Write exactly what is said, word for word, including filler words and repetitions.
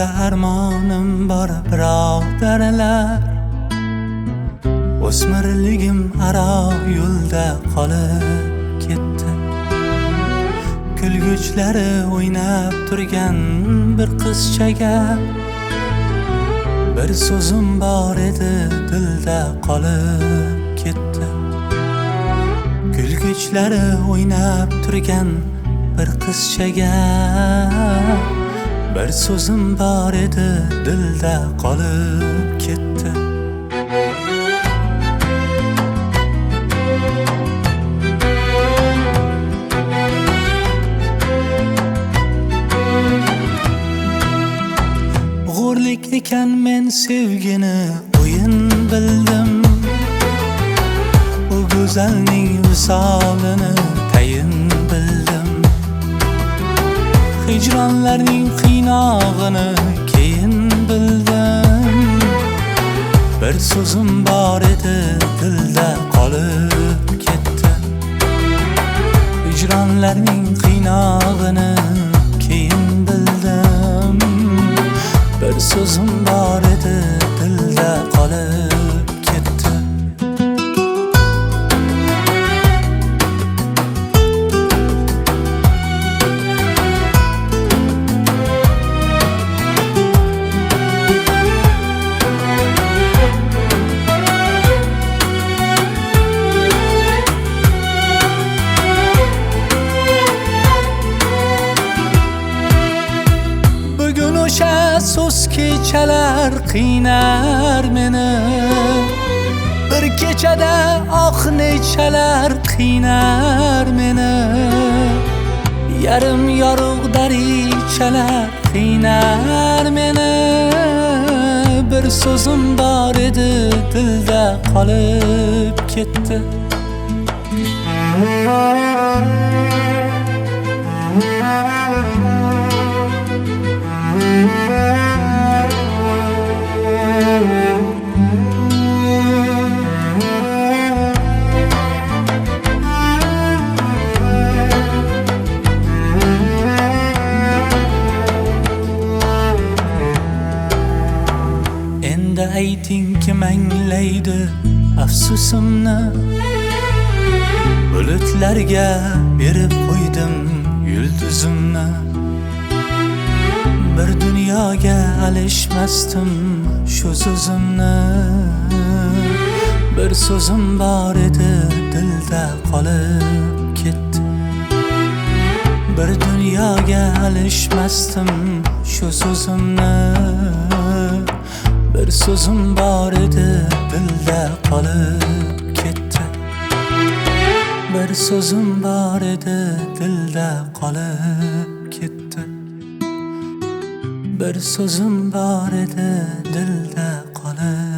armonim bor birodarlar, o'smirligim aro yo'lda qolib ketdi. Kulguchlari o'ynab turgan bir qizchaga bir so'zim bor edi, dilda qolib ketdi. Kulguchlari o'ynab turgan bir qizchaga bir so'zim bor edi, dilda qolib ketdi. G'o'rlik ekan men sevgini o'yin bildim, u go'zalning visolini tayin bildim. Hijronlarning qiynog'ini keyin bildim. Bir so'zim bor edi, dilda qolib ketdi. Hijronlarning qiynog'ini keyin bildim. Bir so'zim bor edi, dilda qolib ketdi. So'z kechalar qiynar meni, bir kechada oq nechalar qiynar meni. Yarim yorug' darichalar qiynar meni. Bir so'zim bor edi, dilda qolib ketdi. Endi ayting kim anglaydi afsusimni, bulutlarga berib qo'ydim yulduzimni. Bir dunyoga alishmasdim shu so'zimni, bir so'zim bor edi, dilda qolib ketdi. Bir dunyoga alishmasdim shu so'zimni, bir so'zim bor edi, dilda qolib ketdi. Bir so'zim bor edi, dilda qolib ketdi. Bir so'zim bor edi, dilda qolib